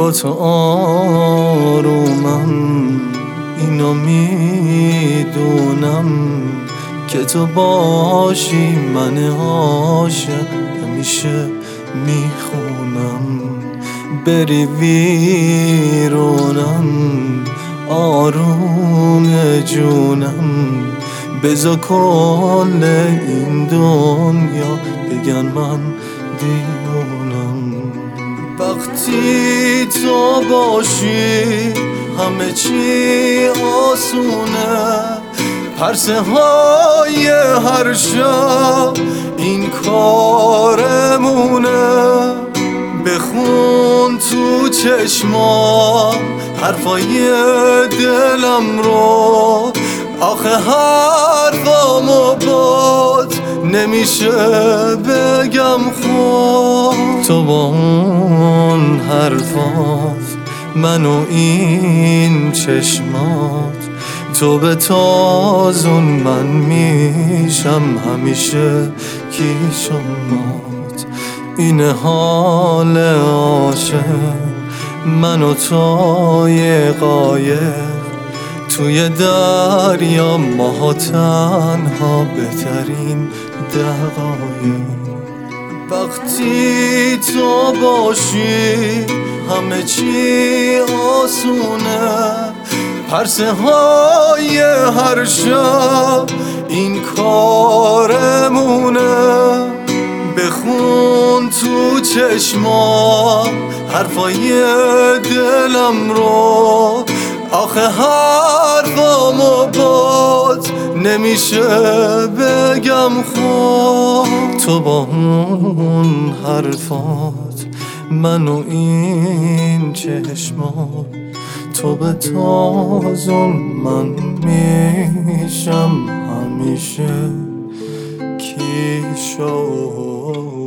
با تو آرومم، اینو میدونم که تو باشی من عاشق همیشه میخونم. بری ویرونم آروم جونم، بذار کل این دنیا بگن من دیوونم. وقتی تو باشی همه چی آسونه، پرسه های هر شب این کارمونه. بخون تو چشمام حرفای دلم رو، آخه حرفامو بات نمیشه بگم خود. تو با اون حرفات منو این چشمات، تو به تازون من میشم همیشه کیشمات. این حال عاشق من و توی قایق توی دریا، ما تنها بهترین دقایق. وقتی تو باشی همه چی آسونه، پرسه های هر شب این کارمونه. بخون تو چشمام حرفای دلم رو، آخه حرفامو بات نمیشه بگم خود. تو با اون حرفات منو این چشمات، تو به تازم من میشم همیشه کی شد.